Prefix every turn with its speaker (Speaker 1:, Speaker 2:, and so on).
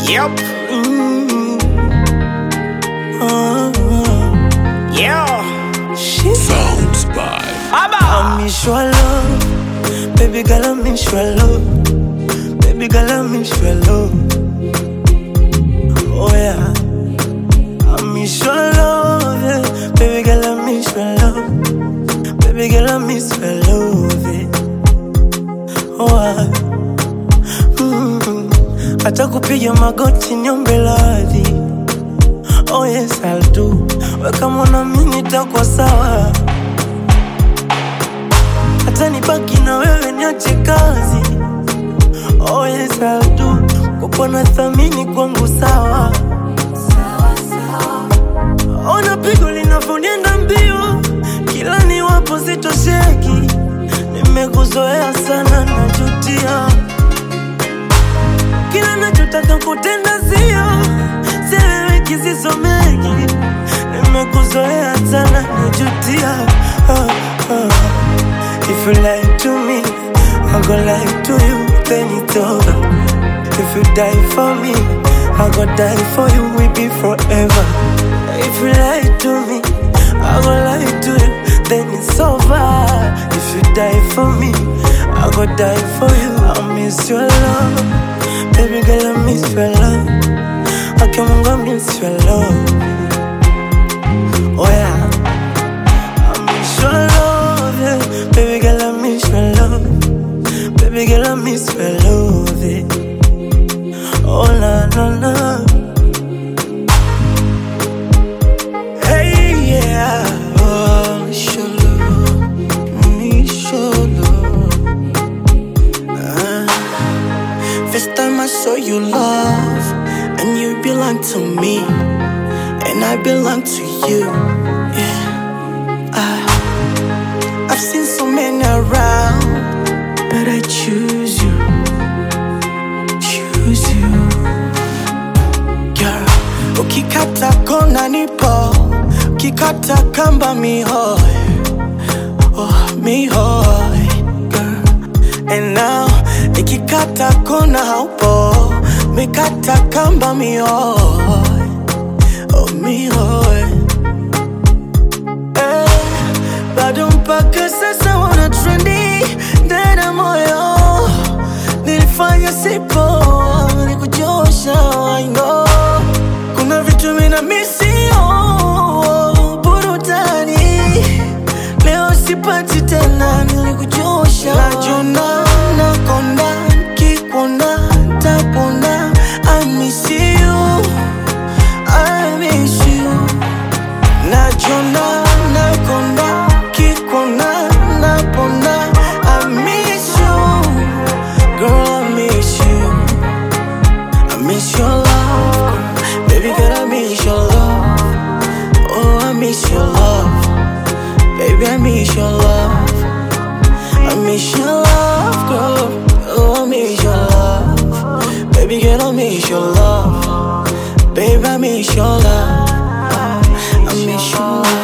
Speaker 1: Yep. Yeah.
Speaker 2: She
Speaker 3: Sounds by
Speaker 1: Abba.
Speaker 2: I miss your love, baby girl, I miss your love, baby girl, I miss your love. Oh yeah, I miss your love, yeah. Baby girl, I miss your love, baby girl, I miss your love. Yeah. Oh, hata kupiga magoti niombe radhi. Oh yes I'll do. Weka mwana mimi nitakuwa sawa. Hata nibaki na wewe niache kazi. Oh yes I'll do. Kupona thamini kwangu sawa. Ona pigo linavonienda mbio. Kila niwapo sitosheki. Nimekuzoea sana najutia. Kila nachotaka kutenda sio sielewi kisisomeki. Nimekuzoea sana najutia. If you lie to me, I go lie to you, then it's over. If you die for me, I go die for you, we be forever. If you lie to me, I go lie to you, then it's over. If you die for me, I go die for you. I miss your love, baby girl, I miss your love. I can't miss your love. Oh yeah, I miss your love, yeah. Baby girl, I miss your love. Baby girl, I miss your love, yeah. Oh na na na. Hey yeah, oh miss your love, miss your love.
Speaker 4: First time I saw you love, and you belong to me, and I belong to you. Yeah, I've seen so many around, but I choose you, choose you. Girl, ukikata kona nipo, ukikata kamba mihoi, oh mihoi. Girl, and now nikikata kona haupo, mikata kamba mihoi, oh mihoi. Bado mpaka sasa wana trendi ndani ya moyo. Nilifanya sipo, nikujosha, I know. Kuna vitu mina misio, burudani. Leo sipati tena, nilikujosha. Najuna, nakonda, kikuona, tapona. I miss you, I miss you. Najuna, nakonda, kikuona, napona. I miss you, girl, I miss you. I miss your love, girl. Baby girl, I miss your love. Oh, I miss your love. Baby, I miss your love. I miss your love, girl. Oh, I miss your love. Baby girl, I miss your love. Baby, I miss your love. I miss your love.